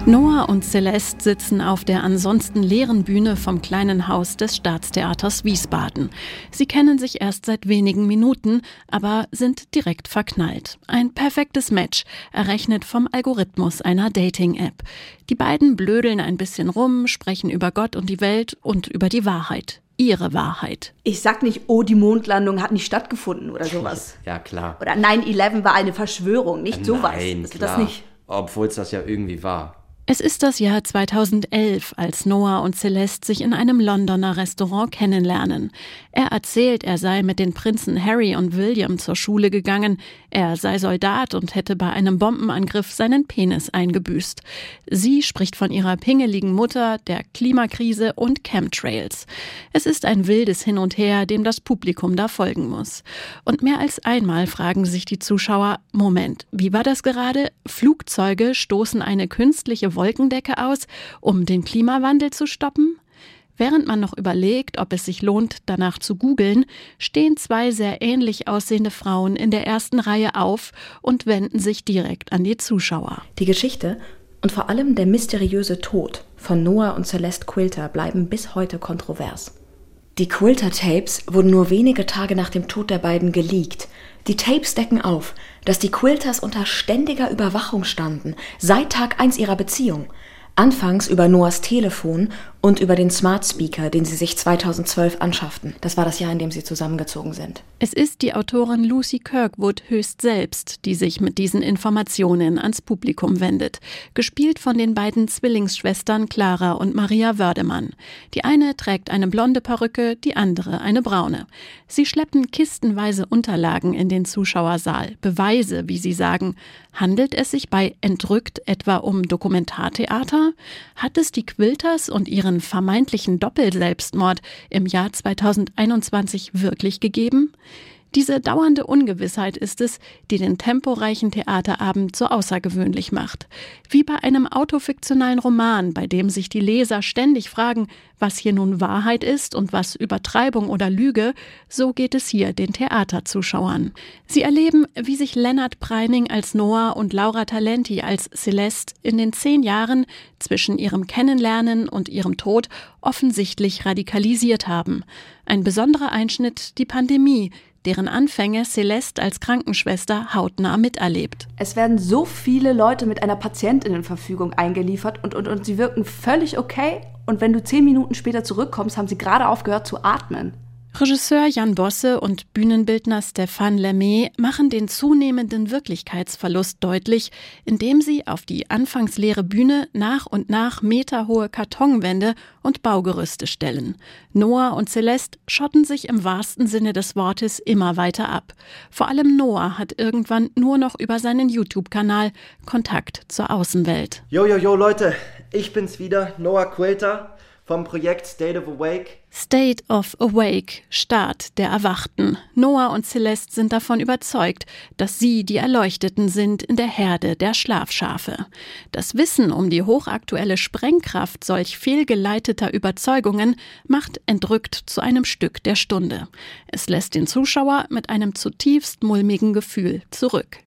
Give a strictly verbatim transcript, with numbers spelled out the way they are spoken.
Noah und Celeste sitzen auf der ansonsten leeren Bühne vom kleinen Haus des Staatstheaters Wiesbaden. Sie kennen sich erst seit wenigen Minuten, aber sind direkt verknallt. Ein perfektes Match, errechnet vom Algorithmus einer Dating-App. Die beiden blödeln ein bisschen rum, sprechen über Gott und die Welt und über die Wahrheit. Ihre Wahrheit. Ich sag nicht, oh, die Mondlandung hat nicht stattgefunden oder sowas. Ja, klar. Oder nine eleven war eine Verschwörung, nicht Nein, sowas. Nein, Also klar. das nicht. Obwohl es das ja irgendwie war. Es ist das Jahr zweitausendelf, als Noah und Celeste sich in einem Londoner Restaurant kennenlernen. Er erzählt, er sei mit den Prinzen Harry und William zur Schule gegangen. Er sei Soldat und hätte bei einem Bombenangriff seinen Penis eingebüßt. Sie spricht von ihrer pingeligen Mutter, der Klimakrise und Chemtrails. Es ist ein wildes Hin und Her, dem das Publikum da folgen muss. Und mehr als einmal fragen sich die Zuschauer, Moment, wie war das gerade? Flugzeuge stoßen eine künstliche Wolkendecke aus, um den Klimawandel zu stoppen? Während man noch überlegt, ob es sich lohnt, danach zu googeln, stehen zwei sehr ähnlich aussehende Frauen in der ersten Reihe auf und wenden sich direkt an die Zuschauer. Die Geschichte und vor allem der mysteriöse Tod von Noah und Celeste Quilter bleiben bis heute kontrovers. Die Quilter-Tapes wurden nur wenige Tage nach dem Tod der beiden geleakt. Die Tapes decken auf, dass die Quilters unter ständiger Überwachung standen, seit Tag eins ihrer Beziehung. Anfangs über Noahs Telefon und über den Smart Speaker, den sie sich zweitausendzwölf anschafften. Das war das Jahr, in dem sie zusammengezogen sind. Es ist die Autorin Lucy Kirkwood höchst selbst, die sich mit diesen Informationen ans Publikum wendet. Gespielt von den beiden Zwillingsschwestern Clara und Maria Wördemann. Die eine trägt eine blonde Perücke, die andere eine braune. Sie schleppen kistenweise Unterlagen in den Zuschauersaal. Beweise, wie sie sagen. Handelt es sich bei Entrückt etwa um Dokumentartheater? Hat es die Quilters und ihren vermeintlichen Doppelselbstmord im Jahr zweitausendeinundzwanzig wirklich gegeben? Diese dauernde Ungewissheit ist es, die den temporeichen Theaterabend so außergewöhnlich macht. Wie bei einem autofiktionalen Roman, bei dem sich die Leser ständig fragen, was hier nun Wahrheit ist und was Übertreibung oder Lüge, so geht es hier den Theaterzuschauern. Sie erleben, wie sich Lennart Preining als Noah und Laura Talenti als Celeste in den zehn Jahren zwischen ihrem Kennenlernen und ihrem Tod offensichtlich radikalisiert haben. Ein besonderer Einschnitt, die Pandemie, deren Anfänge Celeste als Krankenschwester hautnah miterlebt. Es werden so viele Leute mit einer Patientinnenverfügung eingeliefert und, und, und sie wirken völlig okay. Und wenn du zehn Minuten später zurückkommst, haben sie gerade aufgehört zu atmen. Regisseur Jan Bosse und Bühnenbildner Stéphane Lemay machen den zunehmenden Wirklichkeitsverlust deutlich, indem sie auf die anfangs leere Bühne nach und nach meterhohe Kartonwände und Baugerüste stellen. Noah und Celeste schotten sich im wahrsten Sinne des Wortes immer weiter ab. Vor allem Noah hat irgendwann nur noch über seinen YouTube-Kanal Kontakt zur Außenwelt. Jo, jo, jo, Leute, ich bin's wieder, Noah Quilter vom Projekt State of Awake. State of Awake, Start der Erwachten. Noah und Celeste sind davon überzeugt, dass sie die Erleuchteten sind in der Herde der Schlafschafe. Das Wissen um die hochaktuelle Sprengkraft solch fehlgeleiteter Überzeugungen macht Entrückt zu einem Stück der Stunde. Es lässt den Zuschauer mit einem zutiefst mulmigen Gefühl zurück.